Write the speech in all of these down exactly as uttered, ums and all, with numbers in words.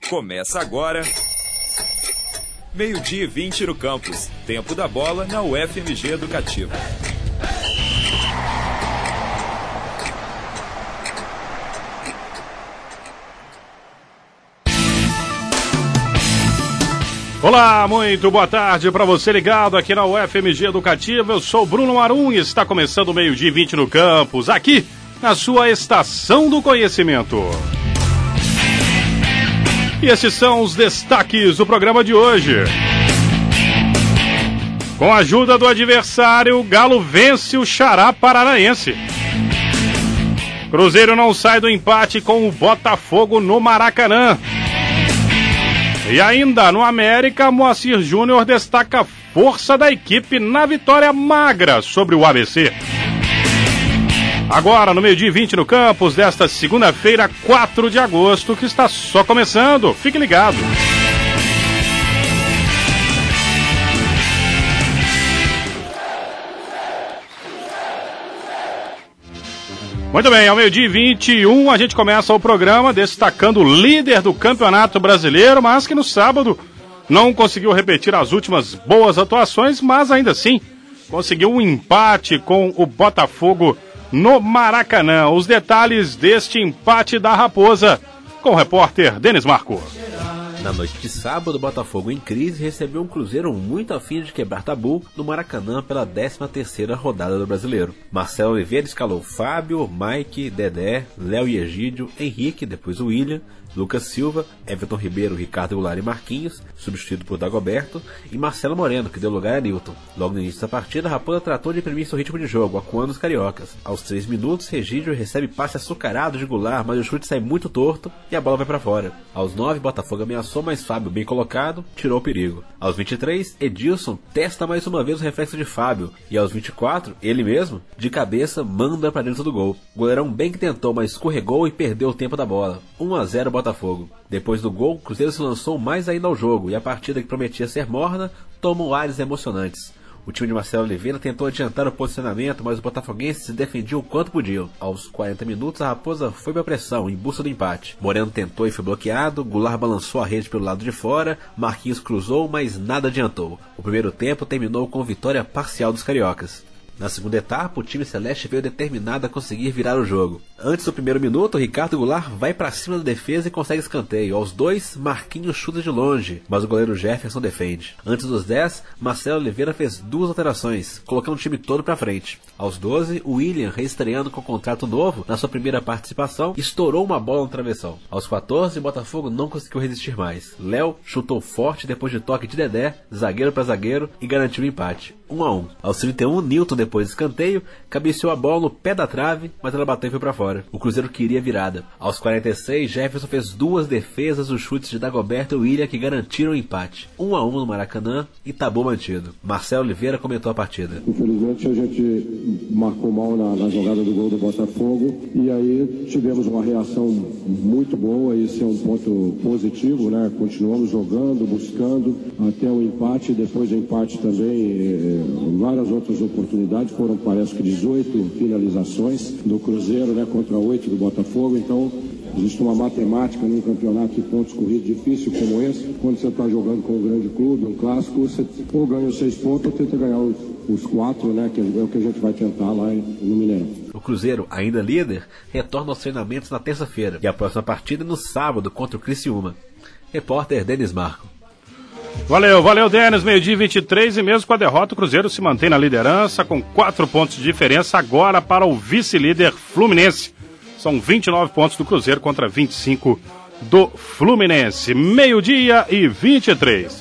Começa agora, meio-dia e vinte no campus. Tempo da bola na U F M G Educativa. Olá, muito boa tarde para você ligado aqui na U F M G Educativa. Eu sou Bruno Marum e está começando o meio-dia e vinte no campus, aqui na sua Estação do Conhecimento. E esses são os destaques do programa de hoje. Com a ajuda do adversário, o Galo vence o Xará Paranaense. Cruzeiro não sai do empate com o Botafogo no Maracanã. E ainda no América, Moacir Júnior destaca a força da equipe na vitória magra sobre o A B C. Agora, no meio-dia e vinte no campus desta segunda-feira, quatro de agosto, que está só começando. Fique ligado. Muito bem, ao meio-dia e vinte e um a gente começa o programa destacando o líder do Campeonato Brasileiro, mas que no sábado não conseguiu repetir as últimas boas atuações, mas ainda assim conseguiu um empate com o Botafogo no Maracanã. Os detalhes deste empate da Raposa com o repórter Denis Marco. Na noite de sábado, o Botafogo em crise recebeu um Cruzeiro muito afim de quebrar tabu no Maracanã pela décima terceira rodada do Brasileiro. Marcelo Oliveira escalou Fábio, Mike, Dedé, Léo e Egídio, Henrique, depois o William, Lucas Silva, Everton Ribeiro, Ricardo Goulart e Marquinhos, substituído por Dagoberto, e Marcelo Moreno, que deu lugar a Nilton. Logo no início da partida, a Raposa tratou de imprimir seu ritmo de jogo, acuando os cariocas. Aos três minutos, Egídio recebe passe açucarado de Goulart, mas o chute sai muito torto e a bola vai para fora. Aos nove, Botafogo ameaçou, mas Fábio, bem colocado, tirou o perigo. Aos vinte e três, Edilson testa mais uma vez o reflexo de Fábio, e aos vinte e quatro, ele mesmo, de cabeça, manda para dentro do gol. O goleirão bem que tentou, mas escorregou e perdeu o tempo da bola. um a zero Botafogo. Botafogo. Depois do gol, o Cruzeiro se lançou mais ainda ao jogo e a partida que prometia ser morna tomou ares emocionantes. O time de Marcelo Oliveira tentou adiantar o posicionamento, mas os botafoguenses se defendiam o quanto podiam. Aos quarenta minutos, a Raposa foi para a pressão, em busca do empate. Moreno tentou e foi bloqueado, Goulart balançou a rede pelo lado de fora, Marquinhos cruzou, mas nada adiantou. O primeiro tempo terminou com vitória parcial dos cariocas. Na segunda etapa, o time celeste veio determinado a conseguir virar o jogo. Antes do primeiro minuto, Ricardo Goulart vai para cima da defesa e consegue escanteio. Aos dois, Marquinhos chuta de longe, mas o goleiro Jefferson defende. Antes dos dez, Marcelo Oliveira fez duas alterações, colocando o time todo para frente. Aos doze, o William, reestreando com contrato novo, na sua primeira participação, estourou uma bola no travessão. Aos quatorze, o Botafogo não conseguiu resistir mais. Léo chutou forte depois de toque de Dedé, zagueiro para zagueiro, e garantiu o empate. um a um. Aos trinta e um, Nilton, depois do escanteio, cabeceou a bola no pé da trave, mas ela bateu e foi para fora. O Cruzeiro queria virada. Aos quarenta e seis, Jefferson fez duas defesas, os chutes de Dagoberto e William que garantiram o empate. um a um no Maracanã e tabu mantido. Marcelo Oliveira comentou a partida. Infelizmente a gente marcou mal na, na jogada do gol do Botafogo e aí tivemos uma reação muito boa, isso é um ponto positivo, né? Continuamos jogando, buscando até o empate, depois do empate também eh, várias outras oportunidades, foram parece que dezoito finalizações do Cruzeiro, né, contra oito do Botafogo, então existe uma matemática num campeonato de pontos corridos difícil como esse, quando você está jogando com um grande clube, um clássico, você ou ganha os seis pontos ou tenta ganhar os, os quatro, né, que é o que a gente vai tentar lá no Mineirão. O Cruzeiro, ainda líder, retorna aos treinamentos na terça-feira e a próxima partida no sábado contra o Criciúma. Repórter Denis Marco. Valeu, valeu, Denis, meio-dia e vinte e três, e mesmo com a derrota, o Cruzeiro se mantém na liderança com quatro pontos de diferença agora para o vice-líder Fluminense. São vinte e nove pontos do Cruzeiro contra vinte e cinco do Fluminense. Meio-dia e vinte e três.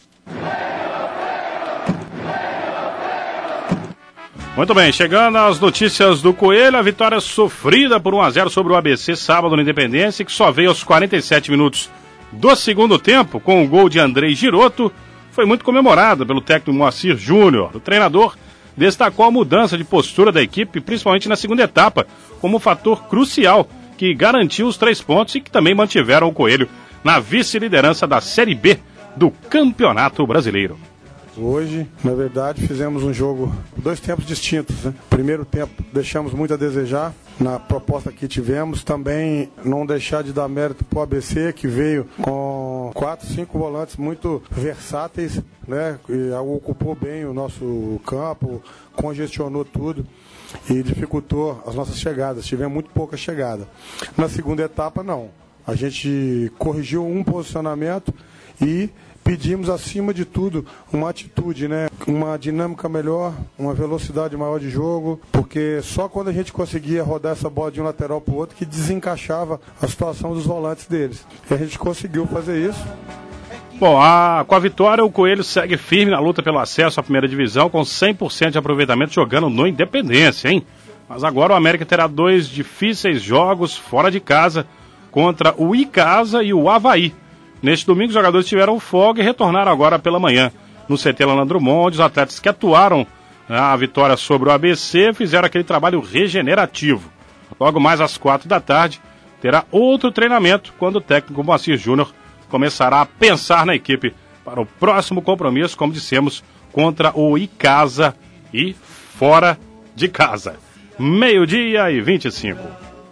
Muito bem, chegando às notícias do Coelho, a vitória sofrida por um a zero sobre o A B C sábado no Independência, que só veio aos quarenta e sete minutos do segundo tempo, com o gol de Andrei Giroto, foi muito comemorada pelo técnico Moacir Júnior. O treinador destacou a mudança de postura da equipe, principalmente na segunda etapa, como fator crucial que garantiu os três pontos e que também mantiveram o Coelho na vice-liderança da Série B do Campeonato Brasileiro. Hoje, na verdade, fizemos um jogo, dois tempos distintos, né? Primeiro tempo deixamos muito a desejar na proposta que tivemos, também não deixar de dar mérito para o A B C, que veio com quatro, cinco volantes muito versáteis, né? E ocupou bem o nosso campo, congestionou tudo e dificultou as nossas chegadas, tivemos muito pouca chegada. Na segunda etapa, não. A gente corrigiu um posicionamento e pedimos, acima de tudo, uma atitude, né? Uma dinâmica melhor, uma velocidade maior de jogo, porque só quando a gente conseguia rodar essa bola de um lateral para o outro que desencaixava a situação dos volantes deles. E a gente conseguiu fazer isso. Bom, a, com a vitória, o Coelho segue firme na luta pelo acesso à primeira divisão, com cem por cento de aproveitamento jogando no Independência, hein? Mas agora o América terá dois difíceis jogos fora de casa contra o Icasa e o Avaí. Neste domingo, os jogadores tiveram folga e retornaram agora pela manhã no C T Leandro Drummond. Os atletas que atuaram na vitória sobre o A B C fizeram aquele trabalho regenerativo. Logo mais às quatro da tarde, terá outro treinamento quando o técnico Moacir Júnior começará a pensar na equipe para o próximo compromisso, como dissemos, contra o Icasa e fora de casa. Meio-dia e vinte e cinco.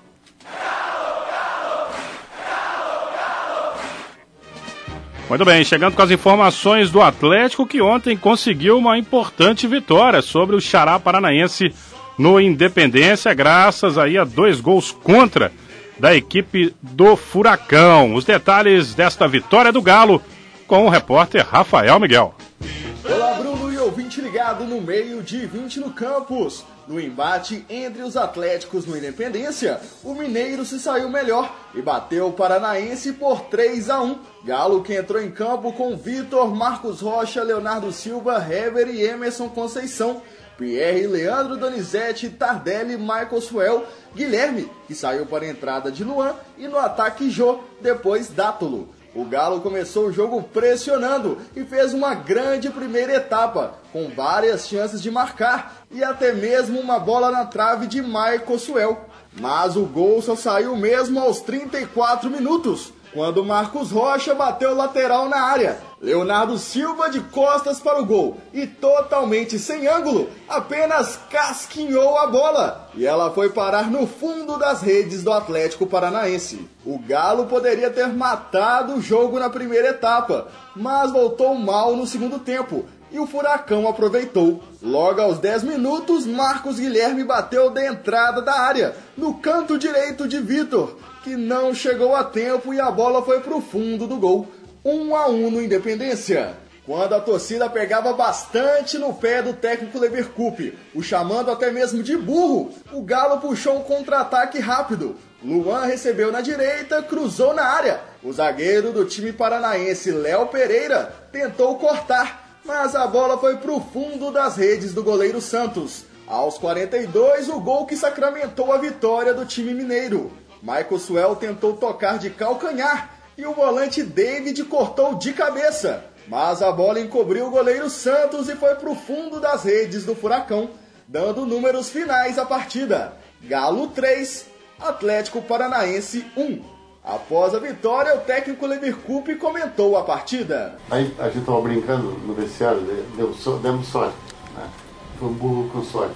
Muito bem, chegando com as informações do Atlético, que ontem conseguiu uma importante vitória sobre o Xará Paranaense no Independência, graças aí a dois gols contra da equipe do Furacão. Os detalhes desta vitória do Galo com o repórter Rafael Miguel. Olá, Bruno e ouvinte ligado no meio de vinte no campus. No embate entre os Atléticos no Independência, o Mineiro se saiu melhor e bateu o Paranaense por três a um. Galo que entrou em campo com Vitor, Marcos Rocha, Leonardo Silva, Hever e Emerson Conceição. Pierre, Leandro Donizete, Tardelli, Michael Suel, Guilherme, que saiu para a entrada de Luan, e no ataque Jô, depois Dátulo. O Galo começou o jogo pressionando e fez uma grande primeira etapa, com várias chances de marcar e até mesmo uma bola na trave de Michael Suel. Mas o gol só saiu mesmo aos trinta e quatro minutos, quando Marcos Rocha bateu lateral na área. Leonardo Silva de costas para o gol e totalmente sem ângulo, apenas casquinhou a bola e ela foi parar no fundo das redes do Atlético Paranaense. O Galo poderia ter matado o jogo na primeira etapa, mas voltou mal no segundo tempo e o Furacão aproveitou. Logo aos dez minutos, Marcos Guilherme bateu da entrada da área, no canto direito de Vitor, que não chegou a tempo e a bola foi para o fundo do gol. um a um no Independência. Quando a torcida pegava bastante no pé do técnico Leverkusen, o chamando até mesmo de burro, o Galo puxou um contra-ataque rápido. Luan recebeu na direita, cruzou na área. O zagueiro do time paranaense, Léo Pereira, tentou cortar, mas a bola foi para o fundo das redes do goleiro Santos. Aos quarenta e dois, o gol que sacramentou a vitória do time mineiro. Michael Suel tentou tocar de calcanhar e o volante David cortou de cabeça, mas a bola encobriu o goleiro Santos e foi para o fundo das redes do Furacão, dando números finais à partida. Galo três, Atlético Paranaense um. Após a vitória, o técnico Leverkusen comentou a partida. Aí a gente estava brincando no vestiário, deu, demos sorte, né? Foi um burro com sorte.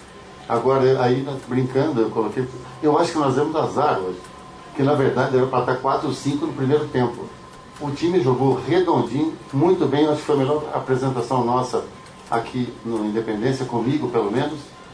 Agora, aí brincando, eu coloquei, eu acho que nós demos azar hoje, que na verdade era para estar quatro a cinco no primeiro tempo. O time jogou redondinho, muito bem, acho que foi a melhor apresentação nossa aqui no Independência, comigo pelo menos,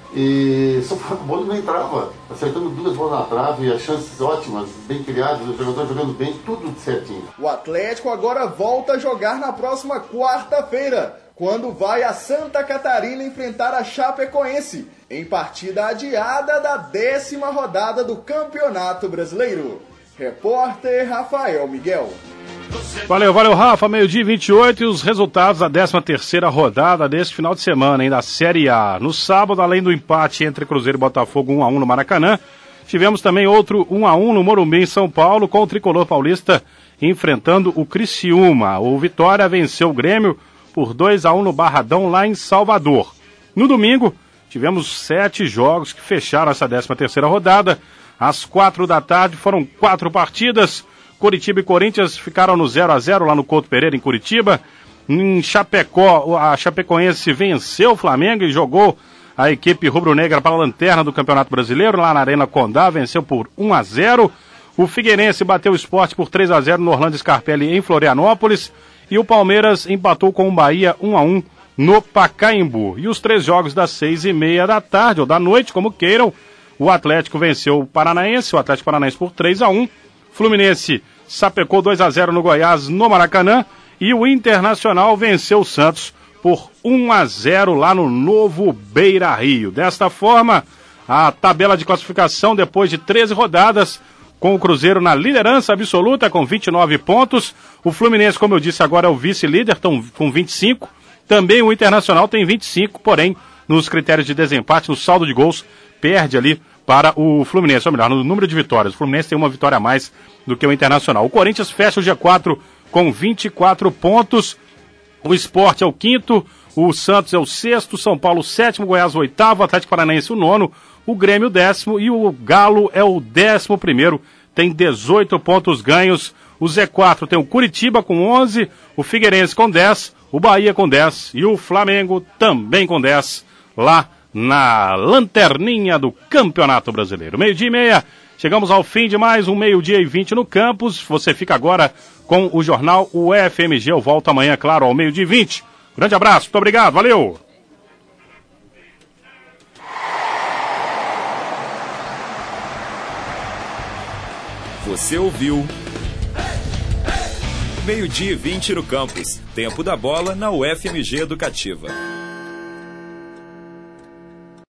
e só que a bola não entrava, acertando duas bolas na trave, as chances ótimas, bem criadas, o jogador jogando bem, tudo certinho. O Atlético agora volta a jogar na próxima quarta-feira, quando vai a Santa Catarina enfrentar a Chapecoense, em partida adiada da décima rodada do Campeonato Brasileiro. Repórter Rafael Miguel. Valeu, valeu, Rafa. Meio-dia e vinte e oito e os resultados da décima terceira rodada deste final de semana, hein, da Série A. No sábado, além do empate entre Cruzeiro e Botafogo um a um no Maracanã, tivemos também outro um a um no Morumbi, em São Paulo, com o tricolor paulista enfrentando o Criciúma. O Vitória venceu o Grêmio por dois a um no Barradão, lá em Salvador. No domingo, tivemos sete jogos que fecharam essa décima terceira rodada. Às quatro da tarde foram quatro partidas. Curitiba e Corinthians ficaram no zero a zero lá no Couto Pereira, em Curitiba. Em Chapecó, a Chapecoense venceu o Flamengo e jogou a equipe rubro-negra para a lanterna do Campeonato Brasileiro, lá na Arena Condá, venceu por um a zero. O Figueirense bateu o Sport por três a zero no Orlando Scarpelli em Florianópolis. E o Palmeiras empatou com o Bahia um a um no Pacaembu. E os três jogos das seis e meia da tarde, ou da noite, como queiram. O Atlético venceu o Paranaense, o Atlético Paranaense por três a um. Fluminense sapecou dois a zero no Goiás, no Maracanã. E o Internacional venceu o Santos por um a zero lá no novo Beira-Rio. Desta forma, a tabela de classificação depois de treze rodadas, com o Cruzeiro na liderança absoluta com vinte e nove pontos. O Fluminense, como eu disse agora, é o vice-líder, estão com vinte e cinco. Também o Internacional tem vinte e cinco, porém, nos critérios de desempate, no saldo de gols, perde ali para o Fluminense. Ou melhor, no número de vitórias. O Fluminense tem uma vitória a mais do que o Internacional. O Corinthians fecha o G quatro com vinte e quatro pontos. O Sport é o quinto, o Santos é o sexto, São Paulo o sétimo, Goiás o oitavo, Atlético Paranaense o nono, o Grêmio o décimo e o Galo é o décimo primeiro, tem dezoito pontos ganhos. O Z quatro tem o Curitiba com onze, o Figueirense com dez, o Bahia com dez e o Flamengo também com dez, lá na lanterninha do Campeonato Brasileiro. Meio-dia e meia, chegamos ao fim de mais um meio-dia e vinte no campus. Você fica agora com o jornal U F M G. Eu volto amanhã, claro, ao meio-dia e vinte. Grande abraço, muito obrigado, valeu! Você ouviu meio-dia e vinte no campus. Tempo da bola na U F M G Educativa.